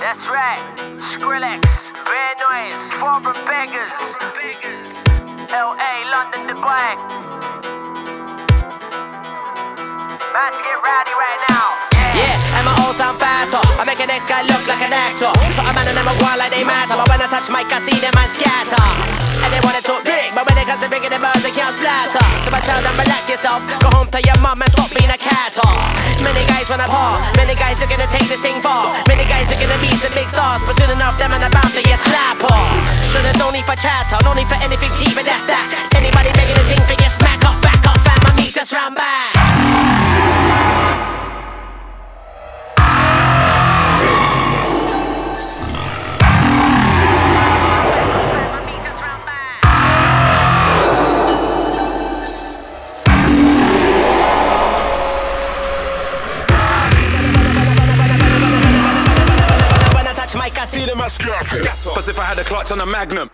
That's right. Skrillex, Bear Noise, Foreign Beggars, LA, London, Dubai. About to get rowdy right now. Yeah, and my old sound fatter. I make an ex guy look like an actor. So a man and them a go like they matter. But when I touch mic, I see them man scatter. And they wanna talk big, but when it comes to bigger the birds, they can't splatter. So I tell them, relax yourself, go home to your mum and stop being a catter. Many guys wanna par, many guys are gonna take this thing far. Many guys are gonna be some big stars, but soon enough them and about to get slap off. So there's no need for chatter, no need for anything cheap, but that's that. Anybody begging a thing for you, smack up, back up, fam, I need this round back. I see them as scatter. As if I had a clutch on a Magnum.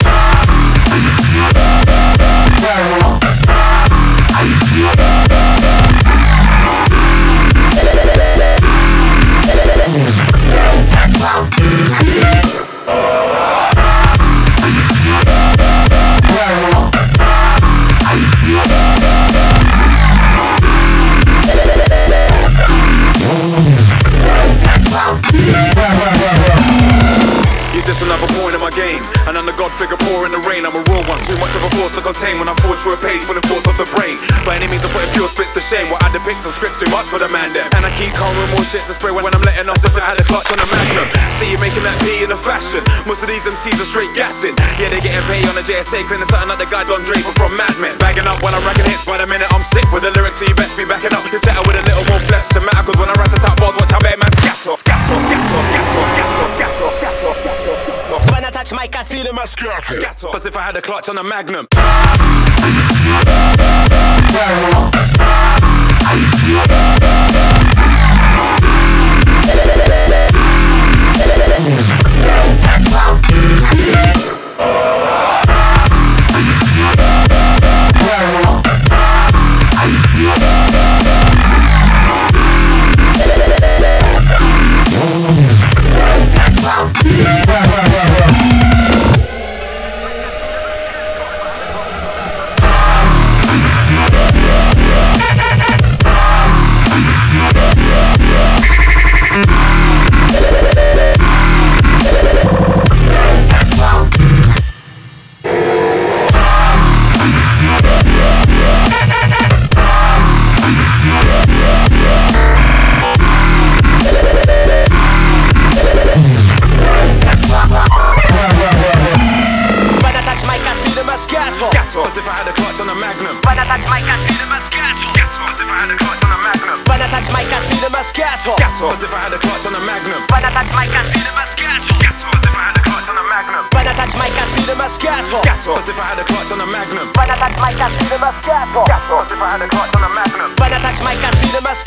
Just another point in my game, and I'm the god figure poor in the rain. I'm a raw one, too much of a force to contain when I forge through a page full of thoughts of the brain. By any means I put a pure spits to shame. What I depict on scripts too much for the man them. And I keep calm with more shit to spray when I'm letting off. If I had a clutch on a Magnum. See you making that P in the fashion. Most of these MCs are straight gassing. Yeah, they getting paid on the JSA, cleaning something like the guy Don Draper from Mad Men. Bagging up when I'm racking hits by the minute I'm sick with the lyrics, so you best be backing up. You chatter with a little more flesh to matter, cause when I rat the top bars, watch how bad man scatter. Scatter, scatter, scatter, scatter, scatter, scatter, scatter. When I touch mic, I see them as scatter. As if I had a clutch on a Magnum. As if I had a clutch on a Magnum. When I touch mic, I see them as scatter. As if I had a clutch on a Magnum. When I touch mic, I see them as scatter. As if I had a clutch on a Magnum. When I touch mic, I see them as scatter. As if I had a clutch on a Magnum. When I touch mic, I see them as scatter. As if I had a clutch on a Magnum. When I touch mic, I see them as scatter. As if I had a clutch on a Magnum. When I touch mic, I see them as